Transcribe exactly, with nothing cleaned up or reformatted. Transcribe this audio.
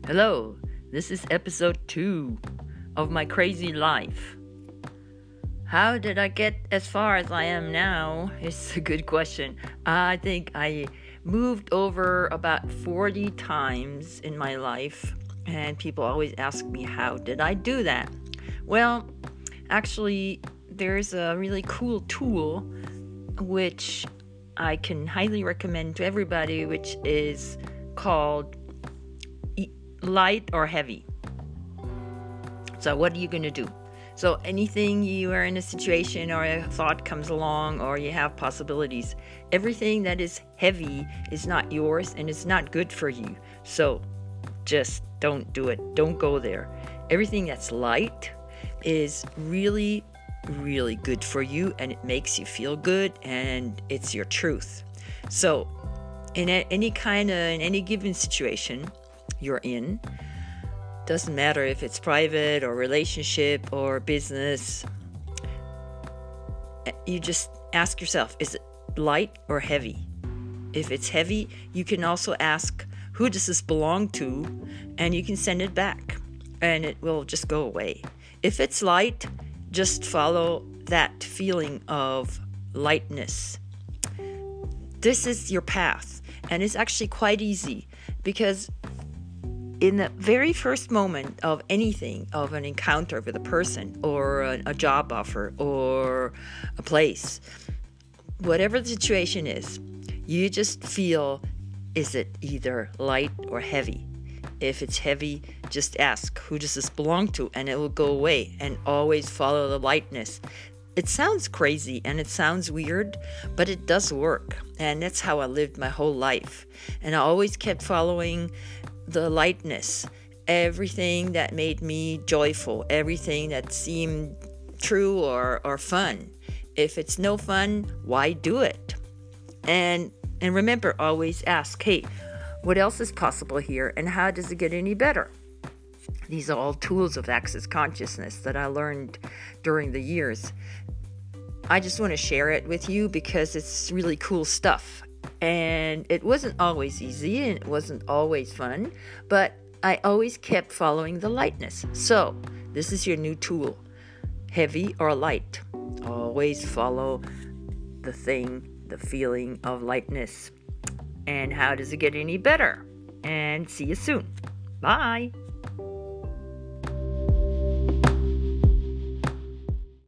Hello, this is episode two of my crazy life. How did I get as far as I am now? It's a good question. I think I moved over about forty times in my life, and people always ask me, how did I do that? Well, actually, there's a really cool tool which I can highly recommend to everybody, which is called light or heavy. So what are you going to do? So anything you are in a situation or a thought comes along or you have possibilities, everything that is heavy is not yours and it's not good for you. So just don't do it. Don't go there. Everything that's light is really, really good for you, and it makes you feel good, and it's your truth. So in a, any kind of, in any given situation you're in, doesn't matter if it's private or relationship or business, you just ask yourself, is it light or heavy? If it's heavy, you can also ask, who does this belong to? And you can send it back and it will just go away. If it's light, just follow that feeling of lightness. This is your path, and it's actually quite easy, because in the very first moment of anything, of an encounter with a person or a, a job offer or a place, whatever the situation is, you just feel, is it either light or heavy? If it's heavy, just ask, who does this belong to? And it will go away, and always follow the lightness. It sounds crazy and it sounds weird, but it does work. And that's how I lived my whole life. And I always kept following the lightness, everything that made me joyful, everything that seemed true or, or fun. If it's no fun, why do it? And and remember, always ask, hey, what else is possible here, and how does it get any better? These are all tools of Access Consciousness that I learned during the years. I just want to share it with you because it's really cool stuff. And it wasn't always easy and it wasn't always fun, but I always kept following the lightness. So this is your new tool, heavy or light. Always follow the thing, the feeling of lightness. And how does it get any better? And see you soon. Bye.